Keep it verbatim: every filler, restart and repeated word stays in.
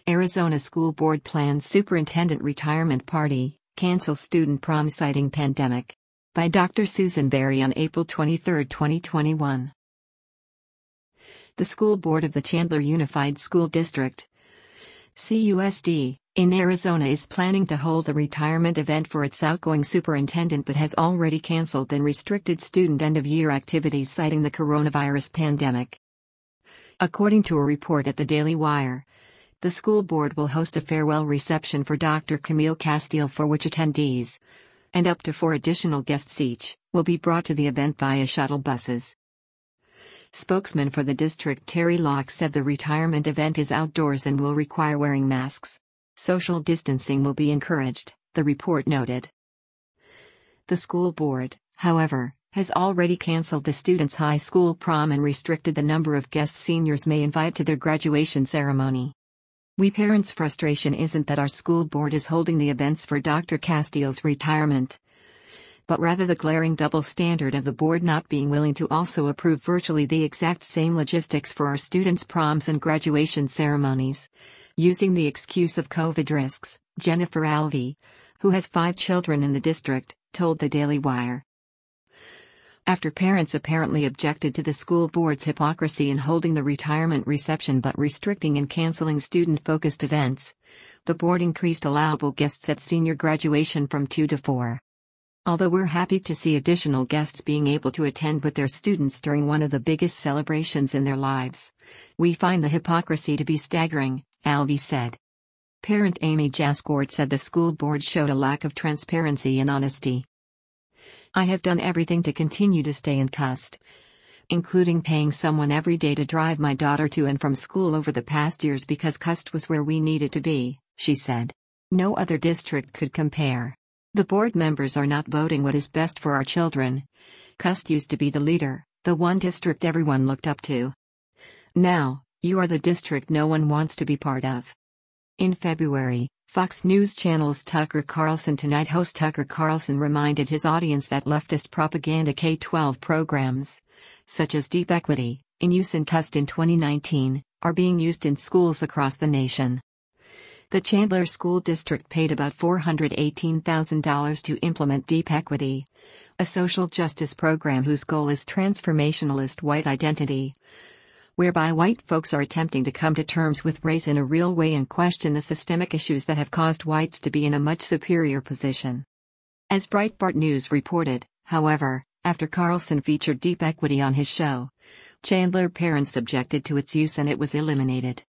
Arizona School Board plans superintendent retirement party, cancels student prom citing pandemic. By Doctor Susan Berry on April twenty-third, twenty twenty-one. The School Board of the Chandler Unified School District, C U S D, in Arizona is planning to hold a retirement event for its outgoing superintendent but has already canceled and restricted student end-of-year activities citing the coronavirus pandemic. According to a report at the Daily Wire, the school board will host a farewell reception for Doctor Camille Castile for which attendees, and up to four additional guests each, will be brought to the event via shuttle buses. Spokesman for the district Terry Locke said the retirement event is outdoors and will require wearing masks. Social distancing will be encouraged, the report noted. The school board, however, has already canceled the students' high school prom and restricted the number of guests seniors may invite to their graduation ceremony. We parents' frustration isn't that our school board is holding the events for Doctor Castile's retirement, but rather the glaring double standard of the board not being willing to also approve virtually the exact same logistics for our students' proms and graduation ceremonies, using the excuse of COVID risks, Jennifer Alvey, who has five children in the district, told the Daily Wire. After parents apparently objected to the school board's hypocrisy in holding the retirement reception but restricting and canceling student-focused events, the board increased allowable guests at senior graduation from two to four. Although we're happy to see additional guests being able to attend with their students during one of the biggest celebrations in their lives, we find the hypocrisy to be staggering, Alvey said. Parent Amy Jascourt said the school board showed a lack of transparency and honesty. I have done everything to continue to stay in Cust, including paying someone every day to drive my daughter to and from school over the past years because Cust was where we needed to be, she said. No other district could compare. The board members are not voting what is best for our children. Cust used to be the leader, the one district everyone looked up to. Now, you are the district no one wants to be part of. In February, Fox News Channel's Tucker Carlson Tonight host Tucker Carlson reminded his audience that leftist propaganda K twelve programs, such as Deep Equity, in use in Cust in twenty nineteen, are being used in schools across the nation. The Chandler School District paid about four hundred eighteen thousand dollars to implement Deep Equity, a social justice program whose goal is transformationalist white identity, whereby white folks are attempting to come to terms with race in a real way and question the systemic issues that have caused whites to be in a much superior position. As Breitbart News reported, however, after Carlson featured Deep Equity on his show, Chandler parents objected to its use and it was eliminated.